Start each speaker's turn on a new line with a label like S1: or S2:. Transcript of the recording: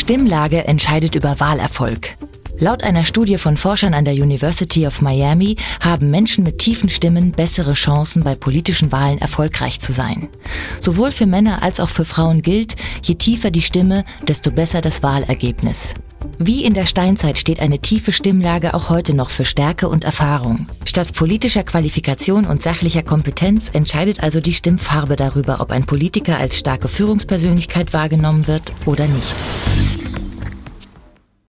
S1: Stimmlage entscheidet über Wahlerfolg. Laut einer Studie von Forschern an der University of Miami haben Menschen mit tiefen Stimmen bessere Chancen, bei politischen Wahlen erfolgreich zu sein. Sowohl für Männer als auch für Frauen gilt, je tiefer die Stimme, desto besser das Wahlergebnis. Wie in der Steinzeit steht eine tiefe Stimmlage auch heute noch für Stärke und Erfahrung. Statt politischer Qualifikation und sachlicher Kompetenz entscheidet also die Stimmfarbe darüber, ob ein Politiker als starke Führungspersönlichkeit wahrgenommen wird oder nicht.